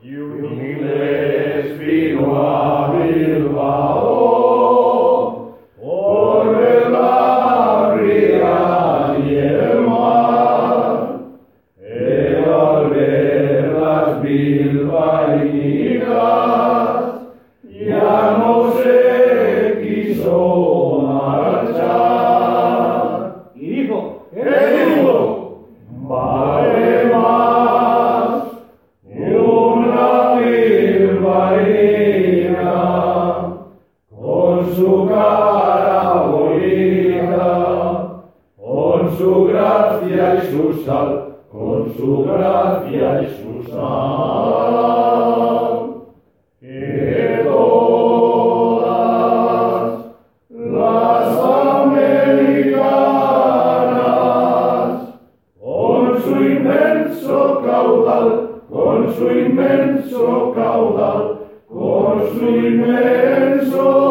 Uniles vino a Bilbao, por ver la ría y el mar, y al ver las bilbaínicas, ya no se quiso marchar. Y dijo, ¿Qué dijo? Vale más una bilbaína con su cara bonita, con su gracia y su sal, con su gracia y su sal, que todas las americanas, con su inmenso caudal, con su inmenso caudal, con su inmenso